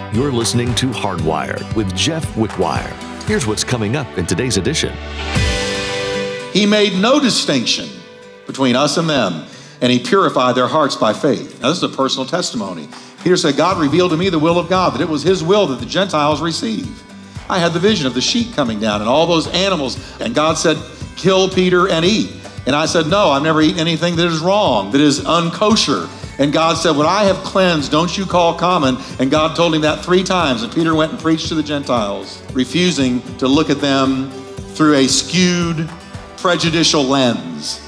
You're listening to Hardwired with Jeff Wickwire. Here's what's coming up in today's edition. He made no distinction between us and them, and he purified their hearts by faith. Now, this is a personal testimony. Peter said, God revealed to me the will of God, that it was his will that the Gentiles receive. I had the vision of the sheep coming down and all those animals, and God said, kill Peter and eat. And I said, no, I've never eaten anything that is wrong, that is unkosher. And God said, what I have cleansed, don't you call common. And God told him that 3 times. And Peter went and preached to the Gentiles, refusing to look at them through a skewed, prejudicial lens.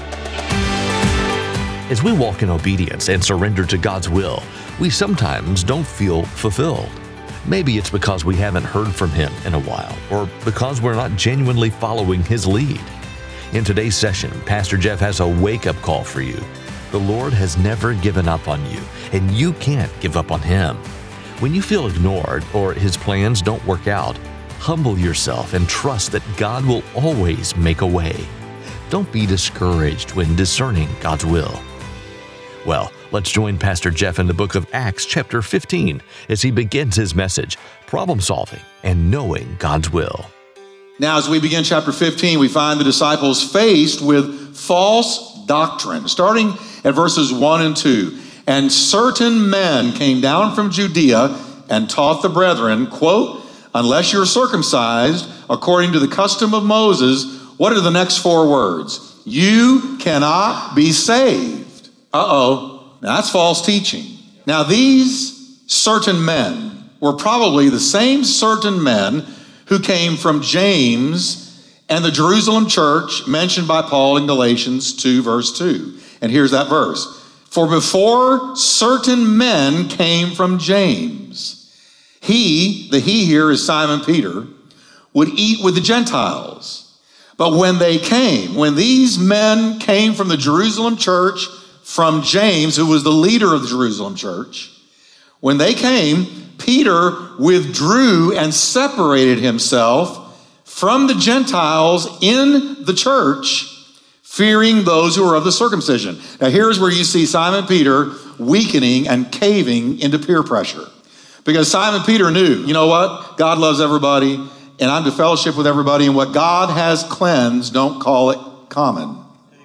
As we walk in obedience and surrender to God's will, we sometimes don't feel fulfilled. Maybe it's because we haven't heard from Him in a while, or because we're not genuinely following His lead. In today's session, Pastor Jeff has a wake-up call for you. The Lord has never given up on you, and you can't give up on Him. When you feel ignored or His plans don't work out, humble yourself and trust that God will always make a way. Don't be discouraged when discerning God's will. Well, let's join Pastor Jeff in the book of Acts chapter 15 as he begins his message, Problem Solving and Knowing God's Will. Now, as we begin chapter 15, we find the disciples faced with false doctrine, starting at verses 1 and 2. And certain men came down from Judea and taught the brethren, quote, unless you're circumcised according to the custom of Moses, what are the next 4 words? You cannot be saved. That's false teaching. Now, these certain men were probably the same certain men who came from James and the Jerusalem church mentioned by Paul in Galatians 2, verse 2. And here's that verse. For before certain men came from James, he, the he here is Simon Peter, would eat with the Gentiles. But when these men came from the Jerusalem church, from James, who was the leader of the Jerusalem church, when they came, Peter withdrew and separated himself from the Gentiles in the church, fearing those who are of the circumcision. Now here's where you see Simon Peter weakening and caving into peer pressure. Because Simon Peter knew, you know what? God loves everybody, and I'm to fellowship with everybody, and what God has cleansed, don't call it common.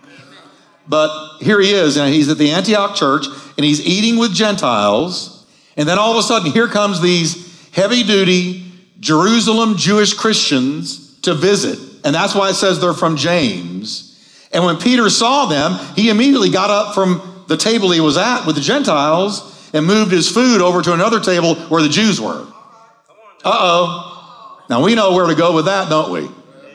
But here he is, and he's at the Antioch church, and he's eating with Gentiles, and then all of a sudden, here comes these heavy-duty Jerusalem Jewish Christians to visit. And that's why it says they're from James. And when Peter saw them, he immediately got up from the table he was at with the Gentiles and moved his food over to another table where the Jews were. Now we know where to go with that, don't we?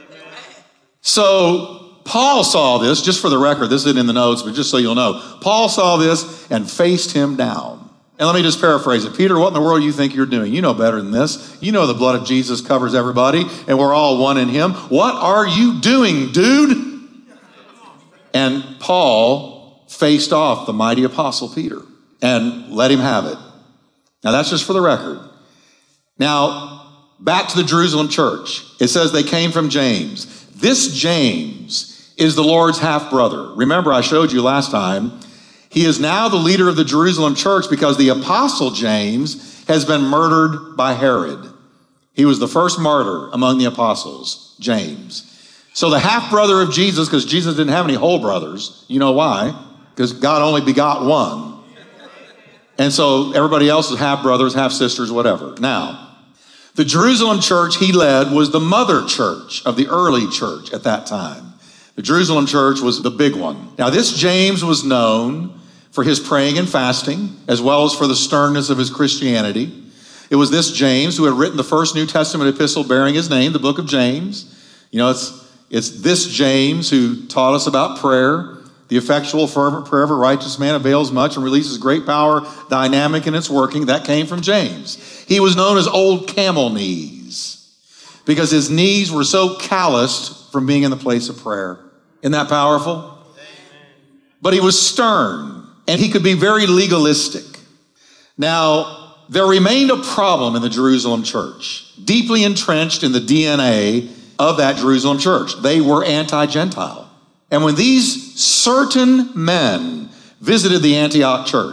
So Paul saw this, just for the record, this isn't in the notes, but just so you'll know. Paul saw this and faced him down. And let me just paraphrase it. Peter, what in the world do you think you're doing? You know better than this. You know the blood of Jesus covers everybody, and we're all one in him. What are you doing, dude? And Paul faced off the mighty apostle Peter and let him have it. Now, that's just for the record. Now, back to the Jerusalem church. It says they came from James. This James is the Lord's half-brother. Remember, I showed you last time, he is now the leader of the Jerusalem church because the apostle James has been murdered by Herod. He was the first martyr among the apostles, James. So the half-brother of Jesus, because Jesus didn't have any whole brothers, you know why? Because God only begot one. And so everybody else is half-brothers, half-sisters, whatever. Now, the Jerusalem church he led was the mother church of the early church at that time. The Jerusalem church was the big one. Now, this James was known for his praying and fasting, as well as for the sternness of his Christianity. It was this James who had written the first New Testament epistle bearing his name, the book of James. You know, it's this James who taught us about prayer. The effectual, fervent prayer of a righteous man avails much and releases great power, dynamic in its working. That came from James. He was known as Old Camel Knees because his knees were so calloused from being in the place of prayer. Isn't that powerful? Amen. But he was stern, and he could be very legalistic. Now, there remained a problem in the Jerusalem church, deeply entrenched in the DNA of that Jerusalem church. They were anti-Gentile. And when these certain men visited the Antioch church,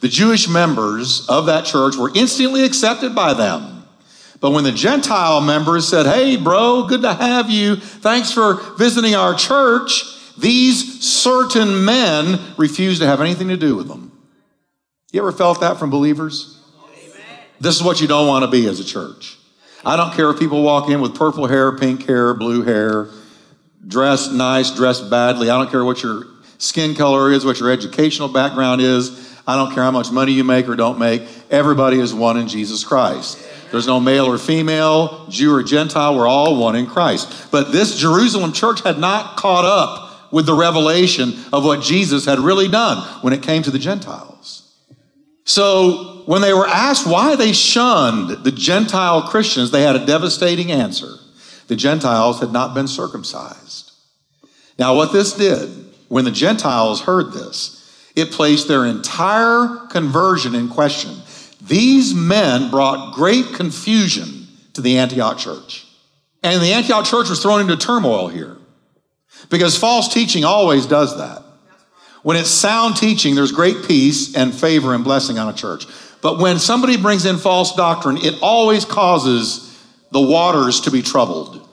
The Jewish members of that church were instantly accepted by them. But when the Gentile members said, hey, bro, good to have you. Thanks for visiting our church, these certain men refused to have anything to do with them. You ever felt that from believers? Amen. This is what you don't want to be as a church. I don't care if people walk in with purple hair, pink hair, blue hair, dressed nice, dressed badly. I don't care what your skin color is, what your educational background is. I don't care how much money you make or don't make. Everybody is one in Jesus Christ. There's no male or female, Jew or Gentile. We're all one in Christ. But this Jerusalem church had not caught up with the revelation of what Jesus had really done when it came to the Gentiles. So when they were asked why they shunned the Gentile Christians, they had a devastating answer. The Gentiles had not been circumcised. Now what this did, when the Gentiles heard this, it placed their entire conversion in question. These men brought great confusion to the Antioch church. And the Antioch church was thrown into turmoil here because false teaching always does that. When it's sound teaching, there's great peace and favor and blessing on a church. But when somebody brings in false doctrine, it always causes the waters to be troubled.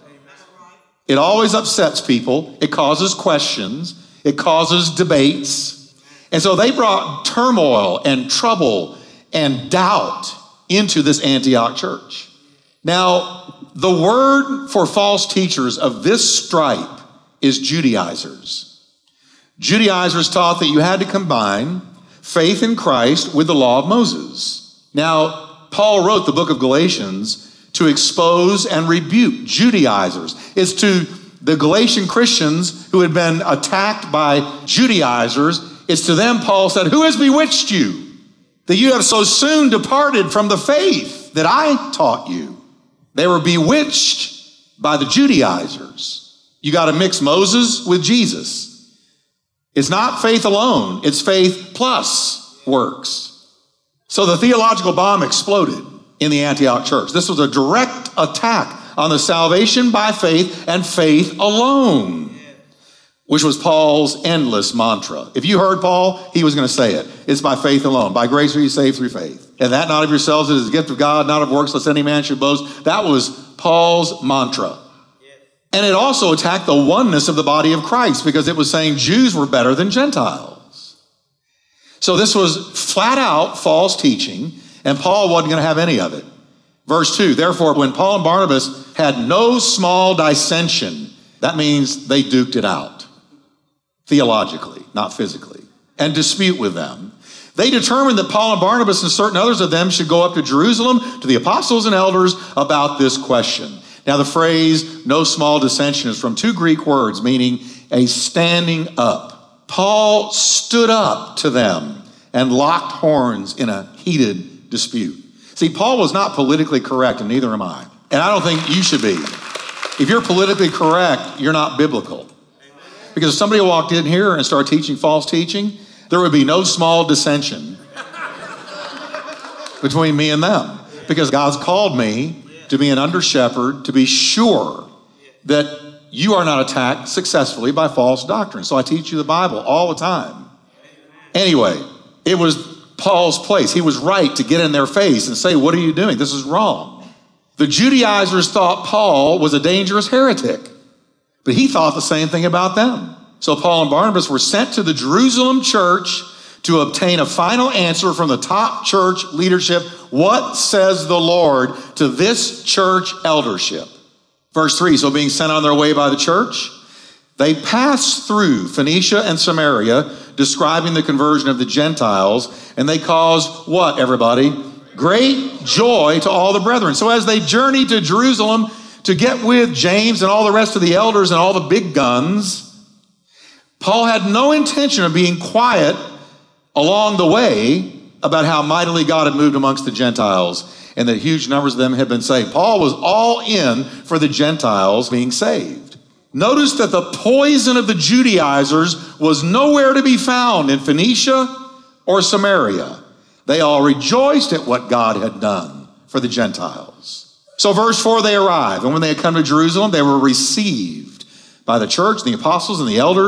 It always upsets people. It causes questions. It causes debates. And so they brought turmoil and trouble and doubt into this Antioch church. Now, the word for false teachers of this stripe is Judaizers. Judaizers taught that you had to combine faith in Christ with the law of Moses. Now, Paul wrote the book of Galatians to expose and rebuke Judaizers. It's to the Galatian Christians who had been attacked by Judaizers. It's to them Paul said, who has bewitched you that you have so soon departed from the faith that I taught you? They were bewitched by the Judaizers. You got to mix Moses with Jesus. It's not faith alone. It's faith plus works. So the theological bomb exploded in the Antioch church. This was a direct attack on the salvation by faith and faith alone, which was Paul's endless mantra. If you heard Paul, he was going to say it. It's by faith alone. By grace are you saved through faith. And that not of yourselves, it is a gift of God, not of works, lest any man should boast. That was Paul's mantra. And it also attacked the oneness of the body of Christ because it was saying Jews were better than Gentiles. So this was flat out false teaching, and Paul wasn't going to have any of it. Verse 2, therefore, when Paul and Barnabas had no small dissension, that means they duked it out. Theologically, not physically, and dispute with them. They determined that Paul and Barnabas and certain others of them should go up to Jerusalem to the apostles and elders about this question. Now the phrase, no small dissension, is from two Greek words meaning a standing up. Paul stood up to them and locked horns in a heated dispute. See, Paul was not politically correct, and neither am I. And I don't think you should be. If you're politically correct, you're not biblical. Because if somebody walked in here and started teaching false teaching, there would be no small dissension between me and them. Because God's called me to be an under shepherd, to be sure that you are not attacked successfully by false doctrine. So I teach you the Bible all the time. Anyway, it was Paul's place. He was right to get in their face and say, what are you doing? This is wrong. The Judaizers thought Paul was a dangerous heretic. But he thought the same thing about them. So Paul and Barnabas were sent to the Jerusalem church to obtain a final answer from the top church leadership. What says the Lord to this church eldership? Verse 3, so being sent on their way by the church, they passed through Phoenicia and Samaria, describing the conversion of the Gentiles, and they caused what, everybody? Great joy to all the brethren. So as they journeyed to Jerusalem, to get with James and all the rest of the elders and all the big guns, Paul had no intention of being quiet along the way about how mightily God had moved amongst the Gentiles and that huge numbers of them had been saved. Paul was all in for the Gentiles being saved. Notice that the poison of the Judaizers was nowhere to be found in Phoenicia or Samaria. They all rejoiced at what God had done for the Gentiles. So verse 4, they arrived, and when they had come to Jerusalem, they were received by the church, the apostles, and the elders,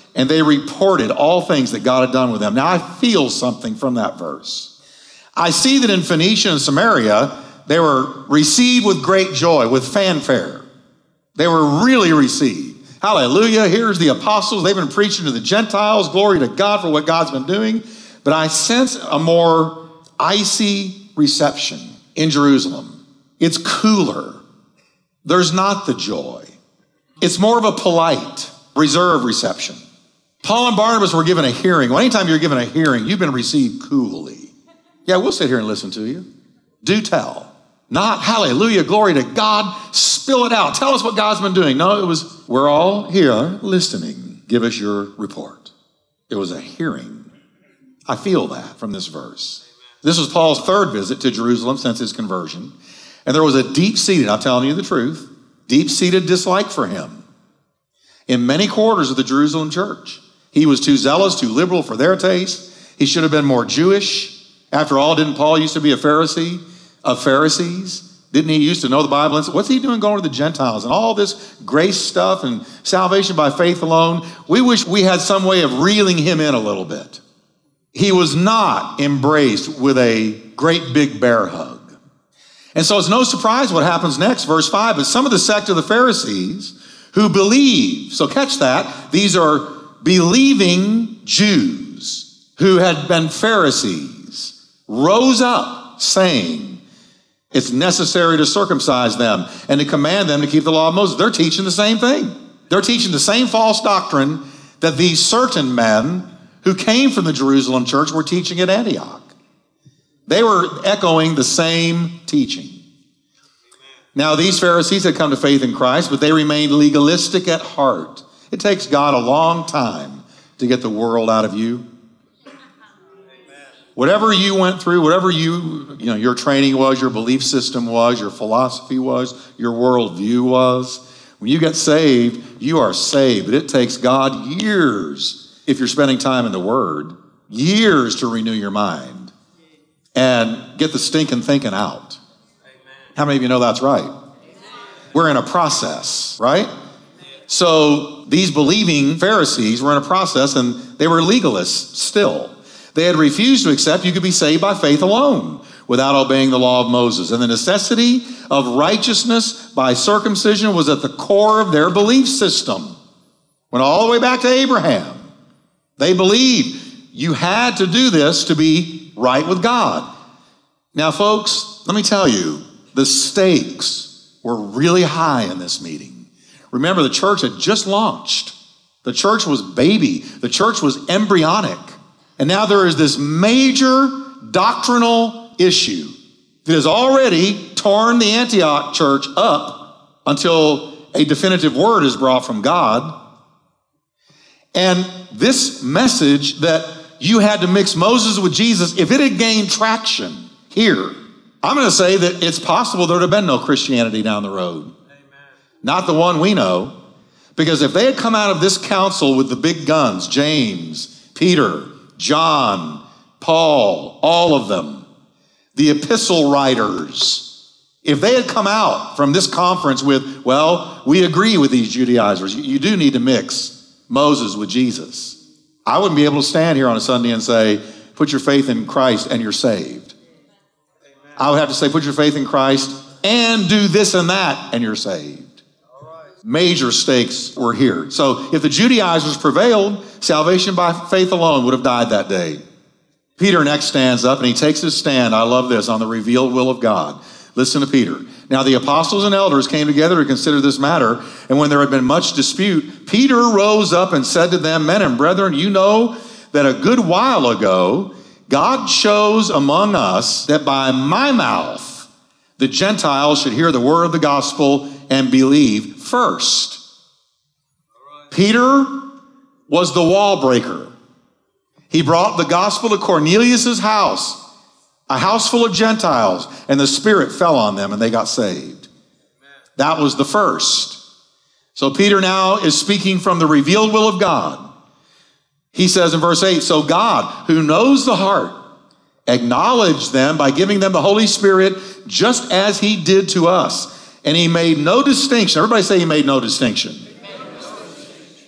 and they reported all things that God had done with them. Now I feel something from that verse. I see that in Phoenicia and Samaria, they were received with great joy, with fanfare. They were really received. Hallelujah, here's the apostles. They've been preaching to the Gentiles. Glory to God for what God's been doing. But I sense a more icy reception in Jerusalem. It's cooler. There's not the joy. It's more of a polite, reserved reception. Paul and Barnabas were given a hearing. Well, anytime you're given a hearing, you've been received coolly. Yeah, we'll sit here and listen to you. Do tell. Not hallelujah, glory to God, spill it out. Tell us what God's been doing. No, it was, we're all here listening. Give us your report. It was a hearing. I feel that from this verse. This was Paul's third visit to Jerusalem since his conversion. And there was a deep-seated, I'm telling you the truth, deep-seated dislike for him in many quarters of the Jerusalem church. He was too zealous, too liberal for their taste. He should have been more Jewish. After all, didn't Paul used to be a Pharisee of Pharisees? Didn't he used to know the Bible? And what's he doing going to the Gentiles and all this grace stuff and salvation by faith alone? We wish we had some way of reeling him in a little bit. He was not embraced with a great big bear hug. And so it's no surprise what happens next, verse 5. But some of the sect of the Pharisees who believe, so catch that, these are believing Jews who had been Pharisees, rose up saying it's necessary to circumcise them and to command them to keep the law of Moses. They're teaching the same thing. They're teaching the same false doctrine that these certain men who came from the Jerusalem church were teaching at Antioch. They were echoing the same teaching. Now, these Pharisees had come to faith in Christ, but they remained legalistic at heart. It takes God a long time to get the world out of you. Whatever you went through, whatever your training was, your belief system was, your philosophy was, your worldview was, when you get saved, you are saved. But it takes God years, if you're spending time in the Word, years to renew your mind and get the stinking thinking out. How many of you know that's right? We're in a process, right? So these believing Pharisees were in a process, and they were legalists still. They had refused to accept you could be saved by faith alone without obeying the law of Moses. And the necessity of righteousness by circumcision was at the core of their belief system. Went all the way back to Abraham. They believed you had to do this to be right with God. Now, folks, let me tell you, the stakes were really high in this meeting. Remember, the church had just launched. The church was baby. The church was embryonic. And now there is this major doctrinal issue that has already torn the Antioch church up until a definitive word is brought from God. And this message that you had to mix Moses with Jesus, if it had gained traction here, I'm going to say that it's possible there would have been no Christianity down the road. Amen. Not the one we know. Because if they had come out of this council with the big guns, James, Peter, John, Paul, all of them, the epistle writers, if they had come out from this conference with, well, we agree with these Judaizers, you do need to mix Moses with Jesus, I wouldn't be able to stand here on a Sunday and say, put your faith in Christ and you're saved. Amen. I would have to say, put your faith in Christ and do this and that and you're saved. Major stakes were here. So if the Judaizers prevailed, salvation by faith alone would have died that day. Peter next stands up and he takes his stand, I love this, on the revealed will of God. Listen to Peter. Now the apostles and elders came together to consider this matter, and when there had been much dispute, Peter rose up and said to them, men and brethren, you know that a good while ago God chose among us that by my mouth the Gentiles should hear the word of the gospel and believe first. Peter was the wall breaker. He brought the gospel to Cornelius' house, a house full of Gentiles, and the Spirit fell on them and they got saved. That was the first. So Peter now is speaking from the revealed will of God. He says in verse 8, so God, who knows the heart, acknowledged them by giving them the Holy Spirit just as he did to us. And he made no distinction. Everybody say he made no distinction.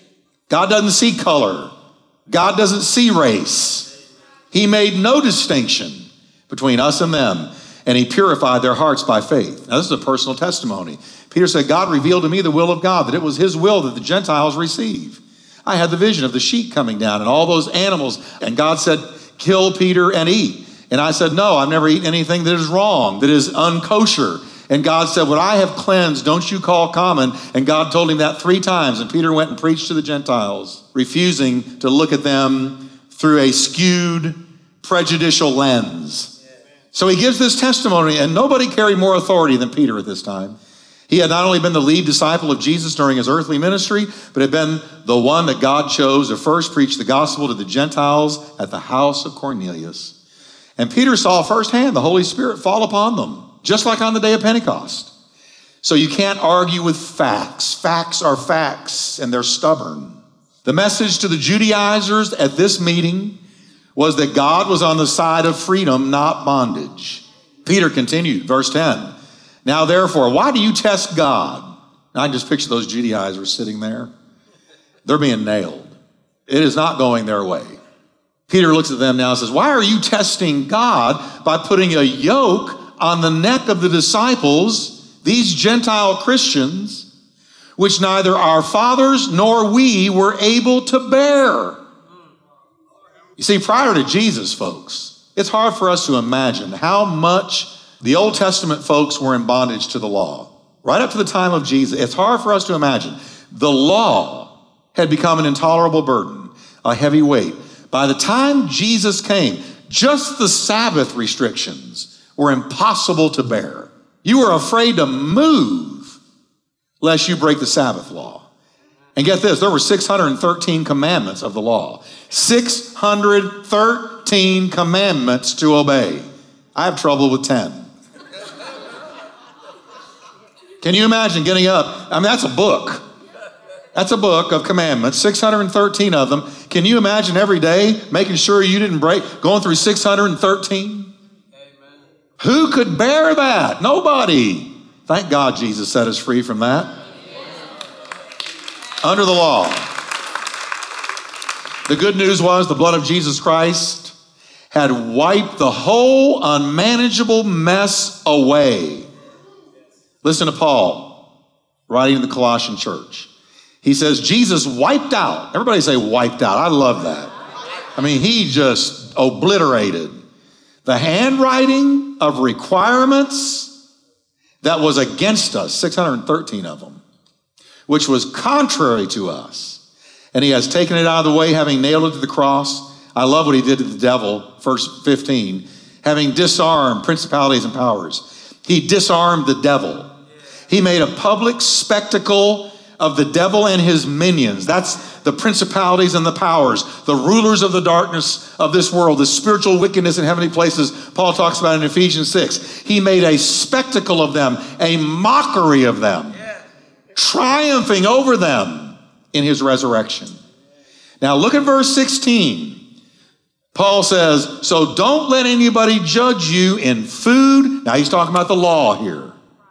God doesn't see color. God doesn't see race. He made no distinction between us and them, and he purified their hearts by faith. Now, this is a personal testimony. Peter said, God revealed to me the will of God, that it was his will that the Gentiles receive. I had the vision of the sheep coming down and all those animals, and God said, kill Peter and eat. And I said, no, I've never eaten anything that is wrong, that is unkosher. And God said, what I have cleansed, don't you call common. And God told him that 3 times. And Peter went and preached to the Gentiles, refusing to look at them through a skewed, prejudicial lens. So he gives this testimony, and nobody carried more authority than Peter at this time. He had not only been the lead disciple of Jesus during his earthly ministry, but had been the one that God chose to first preach the gospel to the Gentiles at the house of Cornelius. And Peter saw firsthand the Holy Spirit fall upon them, just like on the day of Pentecost. So you can't argue with facts. Facts are facts, and they're stubborn. The message to the Judaizers at this meeting was that God was on the side of freedom, not bondage. Peter continued, verse 10. Now, therefore, why do you test God? Now, I just picture those Judaizers sitting there. They're being nailed. It is not going their way. Peter looks at them now and says, why are you testing God by putting a yoke on the neck of the disciples, these Gentile Christians, which neither our fathers nor we were able to bear? You see, prior to Jesus, folks, it's hard for us to imagine how much the Old Testament folks were in bondage to the law. Right up to the time of Jesus, it's hard for us to imagine. The law had become an intolerable burden, a heavy weight. By the time Jesus came, just the Sabbath restrictions were impossible to bear. You were afraid to move lest you break the Sabbath law. And get this, there were 613 commandments of the law. 613 commandments to obey. I have trouble with 10. Can you imagine getting up? I mean, that's a book. That's a book of commandments, 613 of them. Can you imagine every day making sure you didn't break, going through 613? Amen. Who could bear that? Nobody. Thank God Jesus set us free from that. Under the law. The good news was the blood of Jesus Christ had wiped the whole unmanageable mess away. Listen to Paul, writing to the Colossian church. He says, Jesus wiped out. Everybody say wiped out. I love that. I mean, he just obliterated the handwriting of requirements that was against us, 613 of them, which was contrary to us. And he has taken it out of the way, having nailed it to the cross. I love what he did to the devil, verse 15, having disarmed principalities and powers. He disarmed the devil. He made a public spectacle of the devil and his minions. That's the principalities and the powers, the rulers of the darkness of this world, the spiritual wickedness in heavenly places Paul talks about in Ephesians 6. He made a spectacle of them, a mockery of them, triumphing over them in his resurrection. Now look at verse 16. Paul says, so don't let anybody judge you in food. Now he's talking about the law here.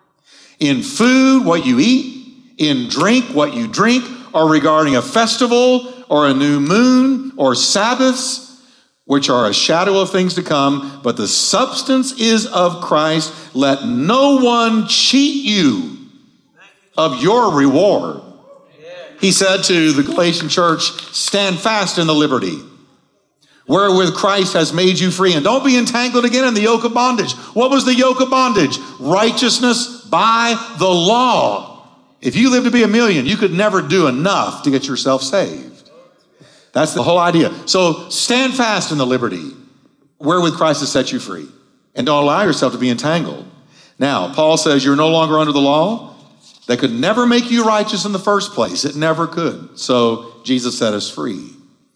In food, what you eat, in drink, what you drink, or regarding a festival or a new moon or Sabbaths, which are a shadow of things to come, but the substance is of Christ. Let no one cheat you of your reward. He said to the Galatian church, stand fast in the liberty wherewith Christ has made you free. And don't be entangled again in the yoke of bondage. What was the yoke of bondage? Righteousness by the law. If you live to be 1,000,000, you could never do enough to get yourself saved. That's the whole idea. So stand fast in the liberty wherewith Christ has set you free. And don't allow yourself to be entangled. Now, Paul says you're no longer under the law. That could never make you righteous in the first place. It never could. So Jesus set us free.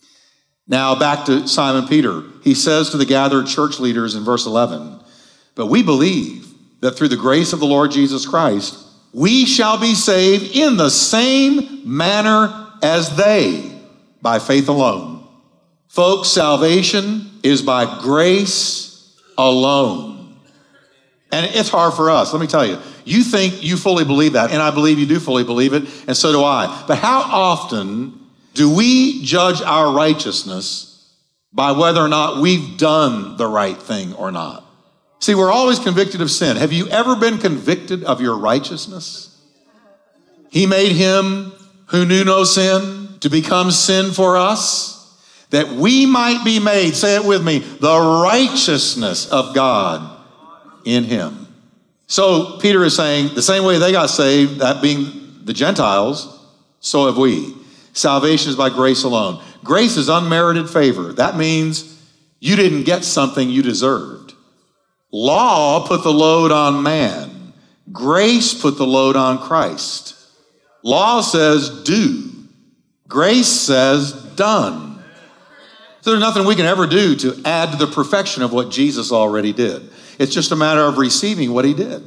Now back to Simon Peter. He says to the gathered church leaders in verse 11, but we believe that through the grace of the Lord Jesus Christ, we shall be saved in the same manner as they, by faith alone. Folks, salvation is by grace alone. And it's hard for us. Let me tell you, you think you fully believe that, and I believe you do fully believe it, and so do I. But how often Do we judge our righteousness by whether or not we've done the right thing or not? See, we're always convicted of sin. Have you ever been convicted of your righteousness? He made him who knew no sin to become sin for us, that we might be made, say it with me, the righteousness of God in him. So Peter is saying the same way they got saved, that being the Gentiles, so have we. Salvation is by grace alone. Grace is unmerited favor. That means you didn't get something you deserved. Law put the load on man. Grace put the load on Christ. Law says do. Grace says done. So there's nothing we can ever do to add to the perfection of what Jesus already did. It's just a matter of receiving what he did.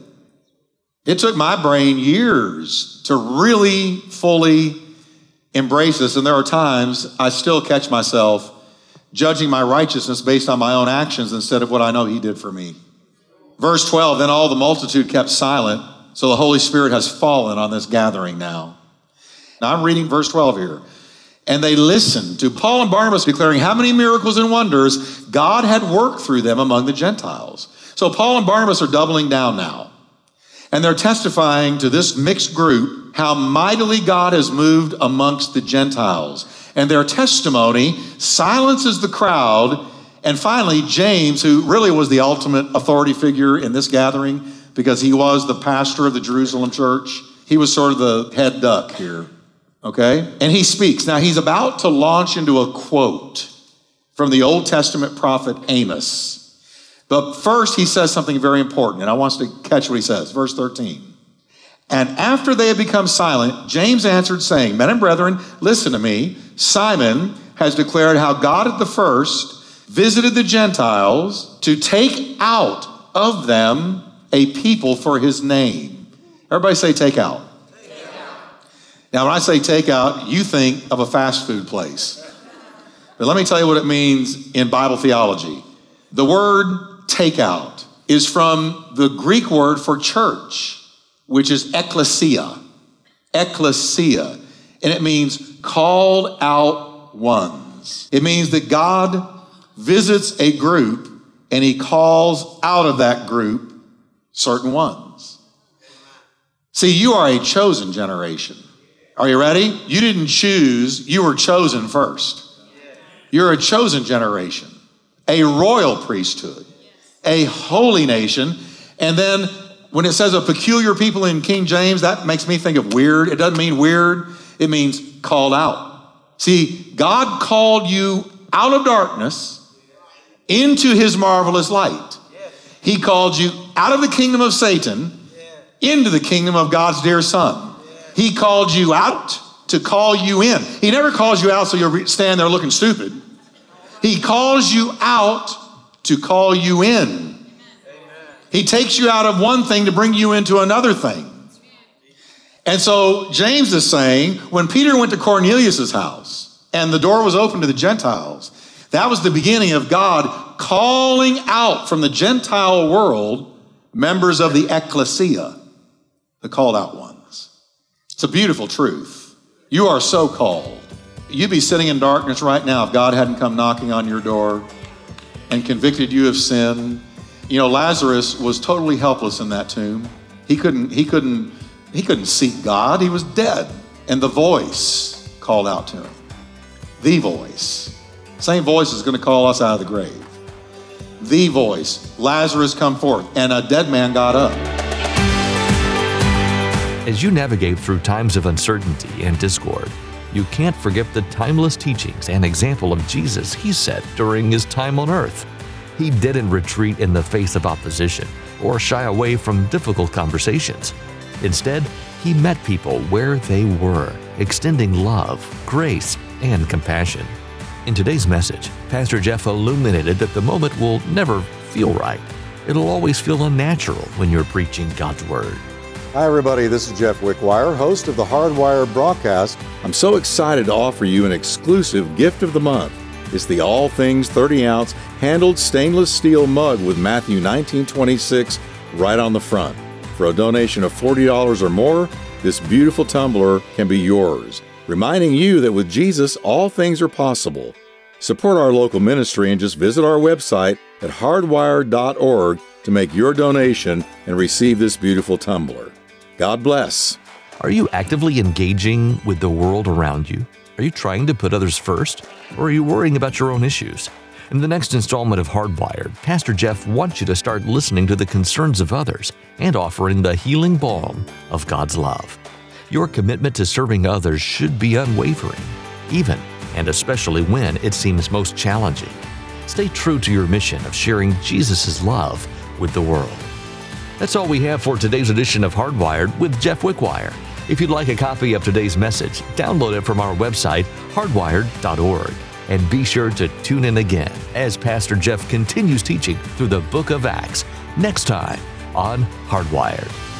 It took my brain years to really fully embrace this, and there are times I still catch myself judging my righteousness based on my own actions instead of what I know he did for me. Verse 12, then all the multitude kept silent, so the Holy Spirit has fallen on this gathering now. Now I'm reading verse 12 here. And they listened to Paul and Barnabas declaring how many miracles and wonders God had worked through them among the Gentiles. So Paul and Barnabas are doubling down now. And they're testifying to this mixed group how mightily God has moved amongst the Gentiles. And their testimony silences the crowd. And finally, James, who really was the ultimate authority figure in this gathering because he was the pastor of the Jerusalem church. He was sort of the head duck here, okay? And he speaks. Now, he's about to launch into a quote from the Old Testament prophet Amos. But first, he says something very important, and I want us to catch what he says. Verse 13. And after they had become silent, James answered, saying, Men and brethren, listen to me. Simon has declared how God at the first visited the Gentiles to take out of them a people for his name. Everybody say take out. Take out. Now, when I say take out, you think of a fast food place. But let me tell you what it means in Bible theology. The word take out is from the Greek word for church, which is ekklesia. Ekklesia. And it means called out ones. It means that God visits a group and he calls out of that group certain ones. See, you are a chosen generation. Are you ready? You didn't choose, you were chosen first. You're a chosen generation, a royal priesthood, a holy nation. And then when it says a peculiar people in King James, that makes me think of weird. It doesn't mean weird. It means called out. See, God called you out of darkness into his marvelous light. He called you out of the kingdom of Satan into the kingdom of God's dear son. He called you out to call you in. He never calls you out so you'll stand there looking stupid. He calls you out to call you in. He takes you out of one thing to bring you into another thing. And so James is saying, when Peter went to Cornelius' house and the door was open to the Gentiles, that was the beginning of God calling out from the Gentile world members of the ecclesia, the called out ones. It's a beautiful truth. You are so called. You'd be sitting in darkness right now if God hadn't come knocking on your door and convicted you of sin. You know, Lazarus was totally helpless in that tomb. He couldn't seek God. He was dead. And the voice called out to him. The voice. Same voice is going to call us out of the grave. The voice. Lazarus, come forth. And a dead man got up. As you navigate through times of uncertainty and discord, you can't forget the timeless teachings and example of Jesus he set during his time on earth. He didn't retreat in the face of opposition or shy away from difficult conversations. Instead, he met people where they were, extending love, grace, and compassion. In today's message, Pastor Jeff illuminated that the moment will never feel right. It'll always feel unnatural when you're preaching God's Word. Hi everybody, this is Jeff Wickwire, host of the Hardwire broadcast. I'm so excited to offer you an exclusive gift of the month. It's the All Things 30-ounce handled stainless steel mug with Matthew 19:26 right on the front. For a donation of $40 or more, this beautiful tumbler can be yours. reminding you that with Jesus, all things are possible. Support our local ministry and just visit our website at hardwired.org to make your donation and receive this beautiful tumbler. God bless. Are you actively engaging with the world around you? Are you trying to put others first? Or are you worrying about your own issues? In the next installment of Hardwired, Pastor Jeff wants you to start listening to the concerns of others and offering the healing balm of God's love. Your commitment to serving others should be unwavering, even and especially when it seems most challenging. Stay true to your mission of sharing Jesus' love with the world. That's all we have for today's edition of Hardwired with Jeff Wickwire. If you'd like a copy of today's message, download it from our website, hardwired.org. And be sure to tune in again as Pastor Jeff continues teaching through the book of Acts next time on Hardwired.